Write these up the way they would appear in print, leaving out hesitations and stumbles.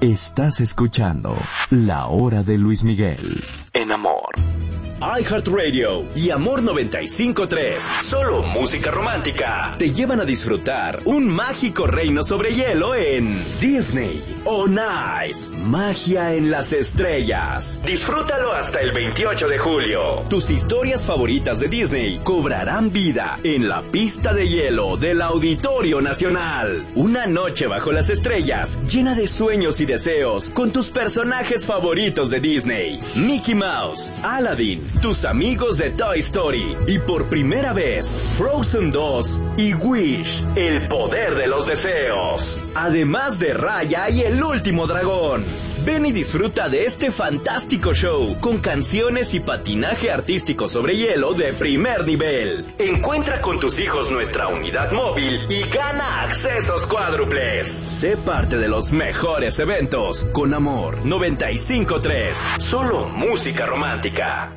Estás escuchando La Hora de Luis Miguel en Amor. iHeartRadio y Amor 95.3, solo música romántica, te llevan a disfrutar un mágico reino sobre hielo en Disney On Ice, magia en las estrellas. Disfrútalo hasta el 28 de julio. Tus historias favoritas de Disney cobrarán vida en la pista de hielo del Auditorio Nacional. Una noche bajo las estrellas, llena de sueños y deseos, con tus personajes favoritos de Disney: Mickey Mouse, Aladdin, tus amigos de Toy Story y por primera vez Frozen 2 y Wish, el poder de los deseos. Además de Raya y el último dragón. Ven y disfruta de este fantástico show con canciones y patinaje artístico sobre hielo de primer nivel. Encuentra con tus hijos nuestra unidad móvil y gana accesos cuádruples. Sé parte de los mejores eventos con Amor 95.3, solo música romántica.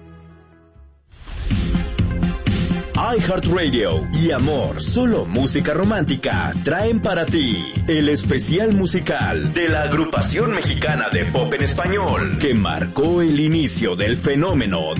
iHeartRadio y Amor, solo música romántica, traen para ti el especial musical de la agrupación mexicana de pop en español que marcó el inicio del fenómeno